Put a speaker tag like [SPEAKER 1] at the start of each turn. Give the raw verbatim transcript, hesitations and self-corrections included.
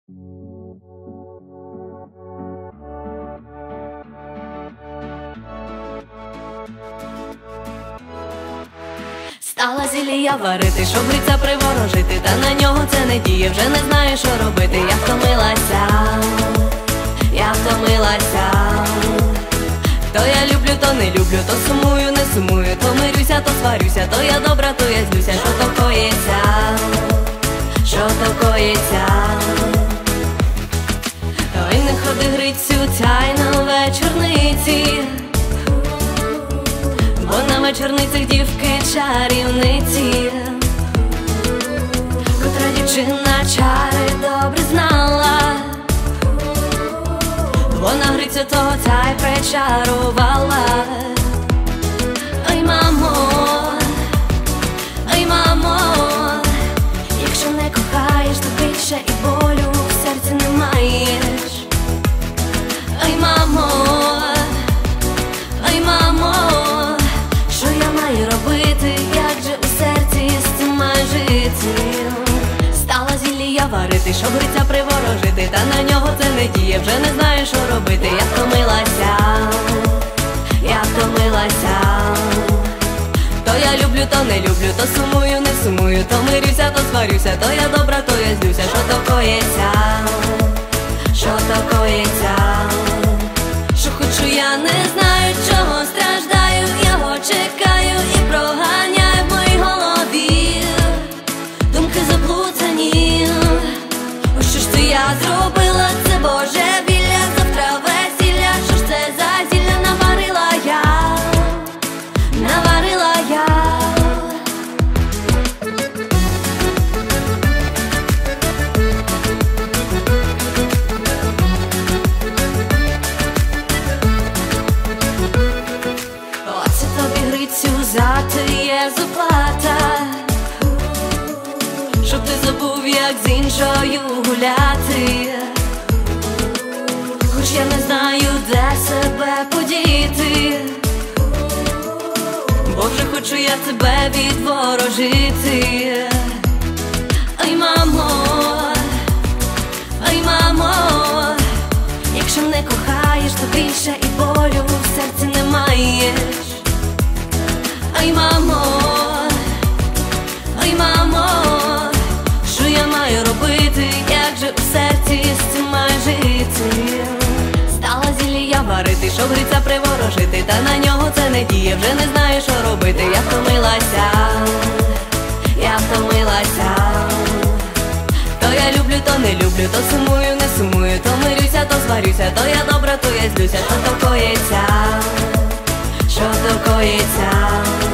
[SPEAKER 1] Стала зілля варити, щоб гриця приворожити, та на нього це не діє, вже не знаю, що робити. Я втомилася, я втомилася. То я люблю, то не люблю, то сумую, не сумую, то мирюся, то сварюся, то я добра, то я злюся. Що то коїться, що то коїться? Ой, не ходи, Грицю, цяй на вечорниці, бо на вечорницях дівки чарівниці, котра дівчина чари добре знала, вона Грицю того цяй причарувала. Ой, мамо, ой, мамо, якщо не кохаєш, то більше і болю в серці не маєш. Ой, мамо, ой, мамо, що я маю робити, як же у серці з цим маю жити? Стала зілля варити, щоб Гриця приворожити, та на нього це не діє, вже не знаю, що робити. Я втомилася, я втомилася. То я люблю, то не люблю, то сумую, не сумую, то мирюся, то сварюся, то я добра, то я злюся. Що то коїться, що то коїться? Що хочу, я не знаю, чого страждаю, його чекаю і проганяю в моїй голові думки заплутані. О, що ж це я зробила, це божевілля, завтра весілля. Що ж це за зілля наварила я, наварила я? Оце тобі, Грицю, за твоє заплата, щоб ти забув, як з іншою гуляти. Хоч я не знаю, де себе подіти, бо вже хочу я тебе відворожити. Ой, мамо, ой, мамо, якщо не кохаєш, то більше і болю в серці не маєш. Ой, мамо, ой, мамо, що я маю робити, як же у серці з цим маю жити? Стала зілля варити, щоб Гриця приворожити, та на нього це не діє, вже не знаю, що робити. Я втомилася, я втомилася. То я люблю, то не люблю, то сумую, не сумую, то мирюся, то сварюся, то я добра, то я злюся. Що то коїться, що то коїться?